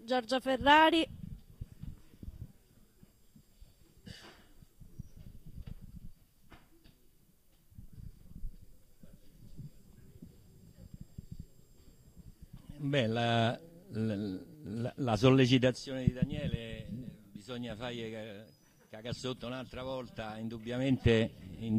Giorgia Ferrari. Beh, la sollecitazione di Daniele bisogna fargli cagare sotto un'altra volta, indubbiamente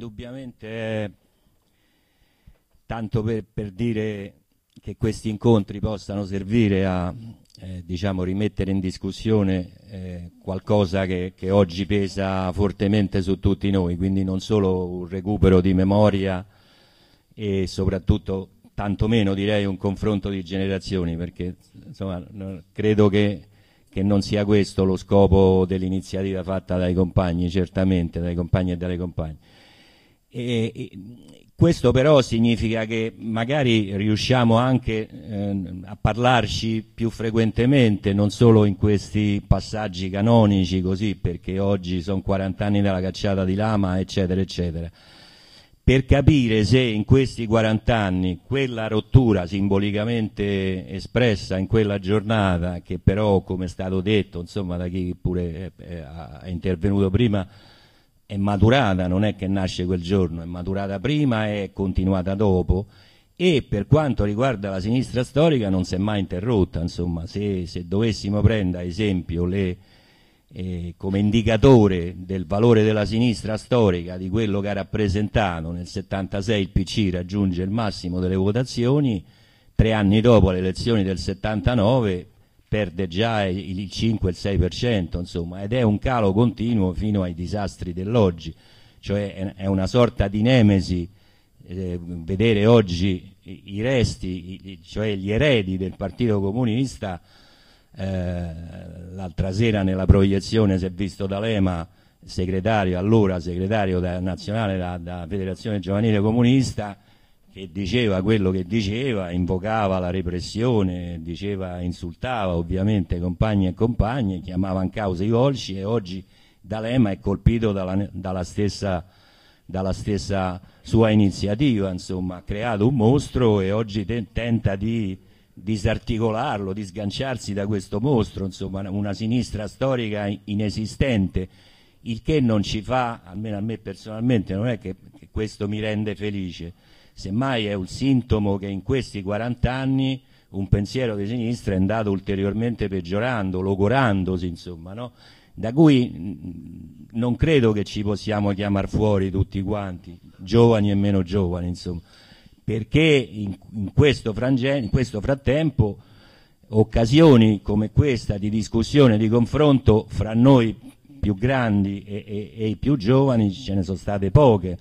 tanto per dire che questi incontri possano servire a diciamo rimettere in discussione qualcosa che oggi pesa fortemente su tutti noi, quindi non solo un recupero di memoria e soprattutto tantomeno direi un confronto di generazioni, perché insomma credo che non sia questo lo scopo dell'iniziativa fatta dai compagni, certamente dai compagni e dalle compagne. E questo però significa che magari riusciamo anche a parlarci più frequentemente, non solo in questi passaggi canonici così, perché oggi sono 40 anni dalla cacciata di Lama, eccetera, eccetera, per capire se in questi 40 anni quella rottura simbolicamente espressa in quella giornata, che però, come è stato detto, insomma, da chi pure è intervenuto prima, è maturata, non è che nasce quel giorno, è maturata prima e è continuata dopo, e per quanto riguarda la sinistra storica non si è mai interrotta, insomma, se dovessimo prendere ad esempio come indicatore del valore della sinistra storica, di quello che ha rappresentato nel 76 il PC raggiunge il massimo delle votazioni, 3 anni dopo le elezioni del 79 perde già il 5 e il 6%, insomma, ed è un calo continuo fino ai disastri dell'oggi, cioè è una sorta di nemesi vedere oggi i resti, cioè gli eredi del Partito Comunista. L'altra sera nella proiezione si è visto D'Alema, allora segretario nazionale della Federazione Giovanile Comunista, che diceva quello che diceva, invocava la repressione, insultava ovviamente compagni e compagne, chiamava in causa i volsci, e oggi D'Alema è colpito dalla stessa sua iniziativa, insomma, ha creato un mostro e oggi tenta di disarticolarlo, di sganciarsi da questo mostro, insomma, una sinistra storica inesistente, il che non ci fa, almeno a me personalmente, non è che questo mi rende felice, semmai è un sintomo che in questi 40 anni un pensiero di sinistra è andato ulteriormente peggiorando, logorandosi, insomma, no? Da cui non credo che ci possiamo chiamar fuori tutti quanti, giovani e meno giovani, insomma, perché in questo frattempo occasioni come questa di discussione, di confronto fra noi più grandi e i più giovani ce ne sono state poche.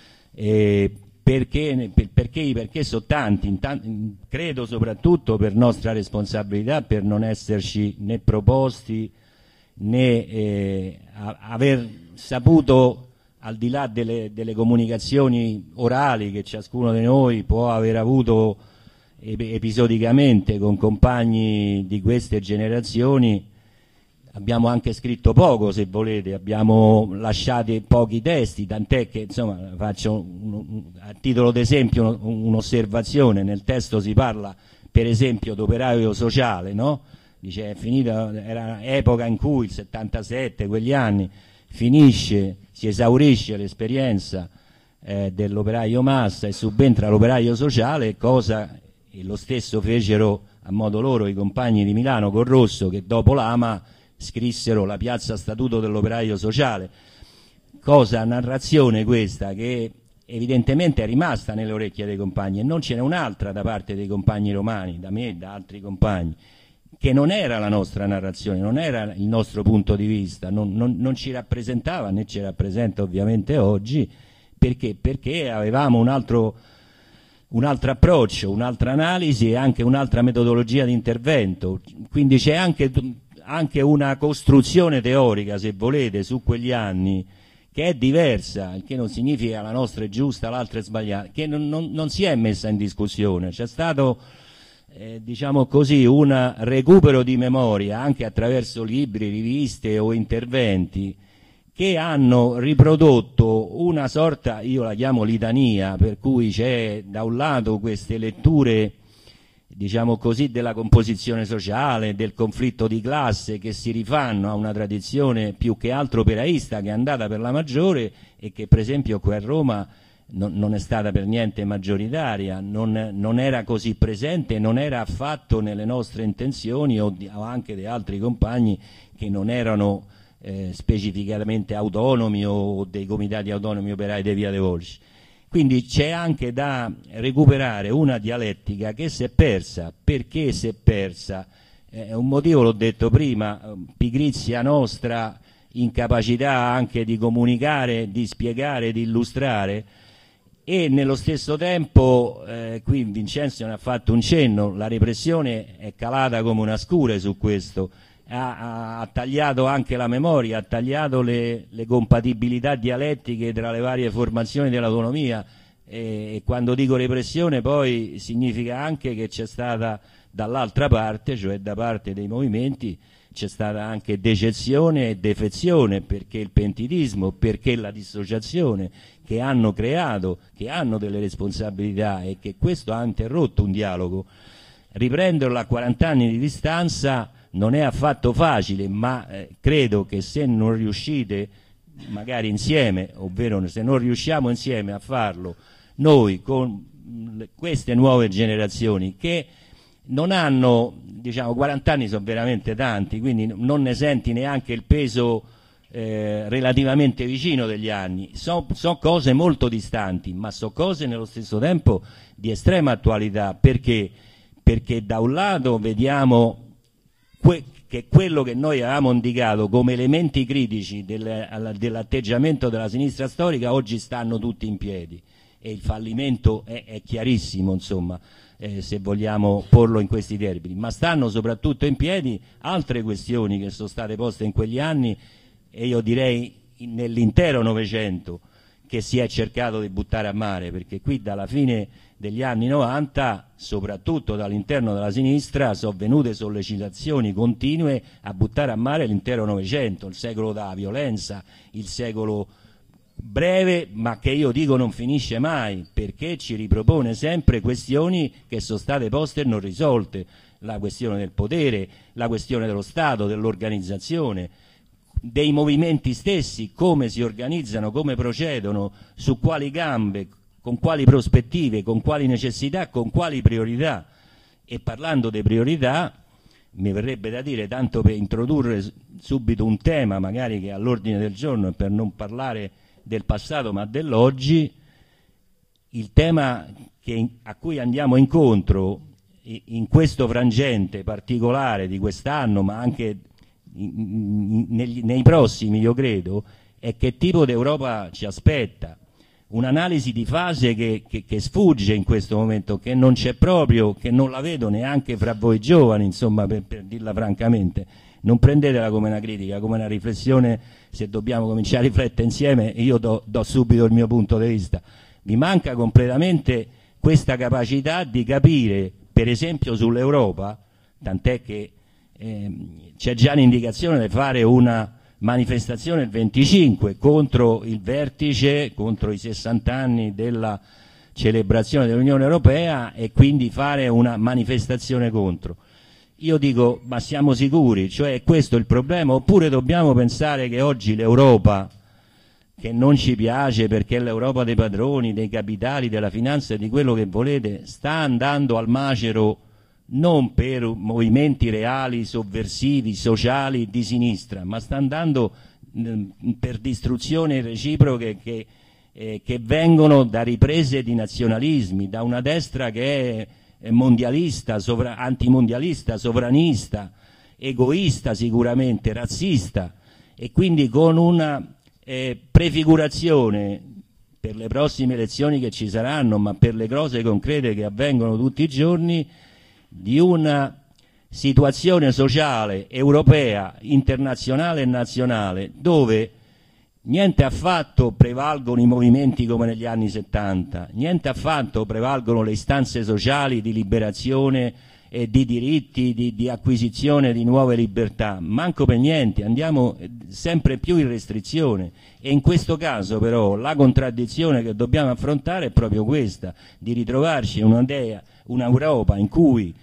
Perché sono tanti, credo soprattutto per nostra responsabilità, per non esserci né proposti né aver saputo, al di là delle comunicazioni orali che ciascuno di noi può aver avuto episodicamente con compagni di queste generazioni, abbiamo anche scritto poco, se volete, abbiamo lasciato pochi testi, tant'è che, insomma, faccio a titolo d'esempio un'osservazione: nel testo si parla per esempio d'operaio sociale, no? Dice è finita, era epoca in cui il 77, quegli anni, si esaurisce l'esperienza dell'operaio massa e subentra l'operaio sociale, cosa e lo stesso fecero a modo loro i compagni di Milano con Rosso, che dopo l'Ama scrissero la piazza statuto dell'operaio sociale. Narrazione questa che evidentemente è rimasta nelle orecchie dei compagni, e non ce n'è un'altra da parte dei compagni romani, da me e da altri compagni, che non era la nostra narrazione, non era il nostro punto di vista, non ci rappresentava né ci rappresenta ovviamente oggi, perché avevamo un altro approccio, un'altra analisi e anche un'altra metodologia di intervento, quindi c'è anche una costruzione teorica, se volete, su quegli anni che è diversa, il che non significa la nostra è giusta, l'altra è sbagliata, che non si è messa in discussione. C'è stato diciamo così un recupero di memoria anche attraverso libri, riviste o interventi che hanno riprodotto una sorta, io la chiamo litania, per cui c'è da un lato queste letture diciamo così, della composizione sociale, del conflitto di classe, che si rifanno a una tradizione più che altro operaista che è andata per la maggiore e che per esempio qui a Roma non è stata per niente maggioritaria, non era così presente, non era affatto nelle nostre intenzioni o anche di altri compagni che non erano specificatamente autonomi o dei comitati autonomi operai di Via dei Volsci. Quindi c'è anche da recuperare una dialettica che si è persa. Perché si è persa? Un motivo l'ho detto prima, pigrizia nostra, incapacità anche di comunicare, di spiegare, di illustrare, e nello stesso tempo, qui Vincenzo ne ha fatto un cenno, la repressione è calata come una scure su questo, ha tagliato anche la memoria, ha tagliato le compatibilità dialettiche tra le varie formazioni dell'autonomia, e quando dico repressione poi significa anche che c'è stata dall'altra parte, cioè da parte dei movimenti, c'è stata anche decezione e defezione, perché il pentitismo, perché la dissociazione, che hanno creato, che hanno delle responsabilità, e che questo ha interrotto un dialogo. Riprenderlo a 40 anni di distanza non è affatto facile, ma credo che se non riuscite magari insieme, ovvero se non riusciamo insieme a farlo noi con queste nuove generazioni che non hanno, diciamo, 40 anni sono veramente tanti, quindi non ne senti neanche il peso relativamente vicino degli anni, sono cose molto distanti, ma sono cose nello stesso tempo di estrema attualità. Perché da un lato vediamo che quello che noi avevamo indicato come elementi critici dell'atteggiamento della sinistra storica oggi stanno tutti in piedi, e il fallimento è chiarissimo, insomma, se vogliamo porlo in questi termini, ma stanno soprattutto in piedi altre questioni che sono state poste in quegli anni, e io direi nell'intero Novecento, che si è cercato di buttare a mare, perché qui dalla fine degli anni 90, soprattutto dall'interno della sinistra, sono venute sollecitazioni continue a buttare a mare l'intero Novecento, il secolo della violenza, il secolo breve, ma che io dico non finisce mai, perché ci ripropone sempre questioni che sono state poste e non risolte, la questione del potere, la questione dello Stato, dell'organizzazione, dei movimenti stessi, come si organizzano, come procedono, su quali gambe, con quali prospettive, con quali necessità, con quali priorità. E parlando di priorità, mi verrebbe da dire, tanto per introdurre subito un tema magari che è all'ordine del giorno, e per non parlare del passato ma dell'oggi, il tema a cui andiamo incontro in questo frangente particolare di quest'anno, ma anche nei prossimi, io credo, è che tipo d'Europa ci aspetta. Un'analisi di fase che sfugge in questo momento, che non c'è proprio, che non la vedo neanche fra voi giovani, insomma, per dirla francamente. Non prendetela come una critica, come una riflessione. Se dobbiamo cominciare a riflettere insieme, io do subito il mio punto di vista. Mi manca completamente questa capacità di capire, per esempio sull'Europa, tant'è che c'è già l'indicazione di fare una manifestazione il 25 contro il vertice, contro i 60 anni della celebrazione dell'Unione Europea, e quindi fare una manifestazione contro. Io dico, ma siamo sicuri? Cioè, è questo il problema? Oppure dobbiamo pensare che oggi l'Europa, che non ci piace perché è l'Europa dei padroni, dei capitali, della finanza e di quello che volete, sta andando al macero non per movimenti reali, sovversivi, sociali di sinistra, ma sta andando per distruzioni reciproche che vengono da riprese di nazionalismi, da una destra che è mondialista, antimondialista, sovranista, egoista sicuramente, razzista, e quindi con una prefigurazione per le prossime elezioni che ci saranno, ma per le cose concrete che avvengono tutti i giorni, di una situazione sociale europea, internazionale e nazionale, dove niente affatto prevalgono i movimenti come negli anni 70, niente affatto prevalgono le istanze sociali di liberazione e di diritti, di acquisizione di nuove libertà, manco per niente, andiamo sempre più in restrizione. E in questo caso però la contraddizione che dobbiamo affrontare è proprio questa, di ritrovarci in un'Europa in cui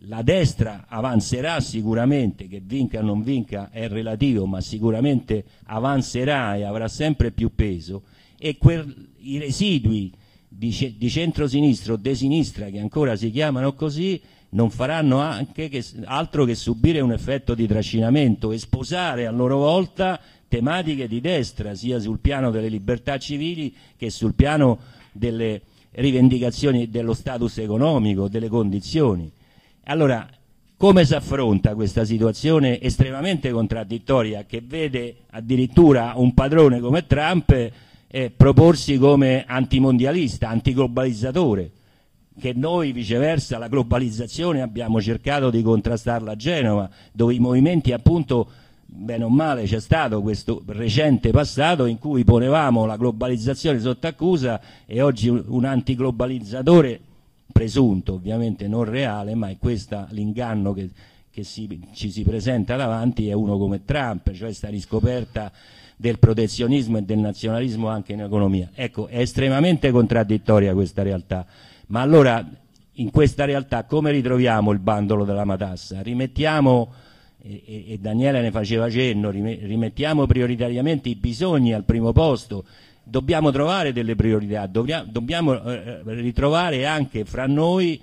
la destra avanzerà sicuramente, che vinca o non vinca è relativo, ma sicuramente avanzerà e avrà sempre più peso, e i residui di centrosinistra o de sinistra, che ancora si chiamano così, non faranno altro che subire un effetto di trascinamento e sposare a loro volta tematiche di destra, sia sul piano delle libertà civili che sul piano delle rivendicazioni dello status economico, delle condizioni. Allora, come si affronta questa situazione estremamente contraddittoria, che vede addirittura un padrone come Trump proporsi come antimondialista, antiglobalizzatore, che noi viceversa la globalizzazione abbiamo cercato di contrastarla a Genova, dove i movimenti, appunto, bene o male c'è stato questo recente passato in cui ponevamo la globalizzazione sotto accusa, e oggi un antiglobalizzatore presunto, ovviamente non reale, ma è questo l'inganno che ci si presenta davanti, è uno come Trump, cioè sta riscoperta del protezionismo e del nazionalismo anche in economia. Ecco, è estremamente contraddittoria questa realtà, ma allora in questa realtà come ritroviamo il bandolo della matassa? Rimettiamo, e Daniele ne faceva cenno, rimettiamo prioritariamente i bisogni al primo posto. Dobbiamo trovare delle priorità, dobbiamo ritrovare anche fra noi,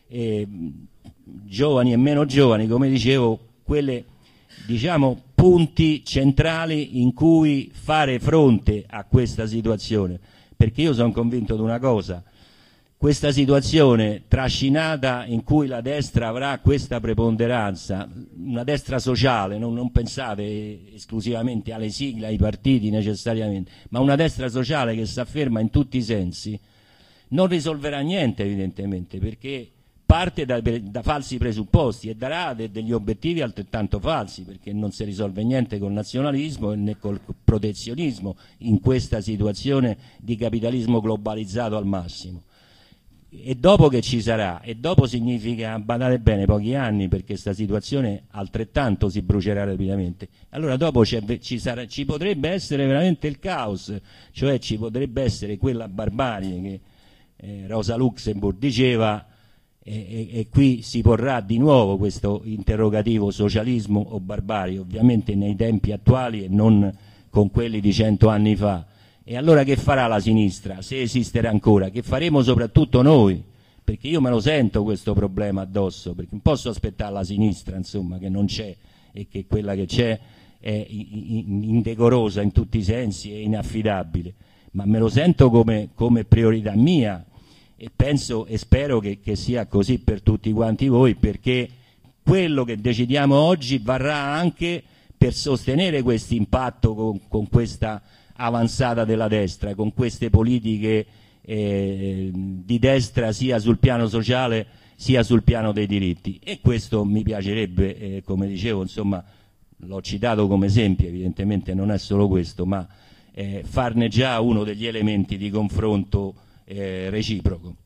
giovani e meno giovani, come dicevo, quelle, diciamo, punti centrali in cui fare fronte a questa situazione, perché io sono convinto di una cosa: questa situazione trascinata in cui la destra avrà questa preponderanza, una destra sociale, non pensate esclusivamente alle sigle, ai partiti necessariamente, ma una destra sociale che si afferma in tutti i sensi, non risolverà niente evidentemente, perché parte da falsi presupposti e darà degli obiettivi altrettanto falsi, perché non si risolve niente col nazionalismo né col protezionismo in questa situazione di capitalismo globalizzato al massimo. E dopo che ci sarà, e dopo significa, badate bene, pochi anni, perché questa situazione altrettanto si brucerà rapidamente, allora dopo ci potrebbe essere veramente il caos, cioè ci potrebbe essere quella barbarie che Rosa Luxemburg diceva, e qui si porrà di nuovo questo interrogativo: socialismo o barbarie, ovviamente nei tempi attuali e non con quelli di 100 anni fa. E allora che farà la sinistra, se esisterà ancora? Che faremo soprattutto noi? Perché io me lo sento questo problema addosso, perché non posso aspettare la sinistra, insomma, che non c'è, e che quella che c'è è indecorosa in tutti i sensi e inaffidabile, ma me lo sento come priorità mia, e penso e spero che sia così per tutti quanti voi, perché quello che decidiamo oggi varrà anche per sostenere questo impatto con questa avanzata della destra, con queste politiche di destra sia sul piano sociale sia sul piano dei diritti. E questo mi piacerebbe, come dicevo, insomma, l'ho citato come esempio, evidentemente non è solo questo, ma farne già uno degli elementi di confronto reciproco.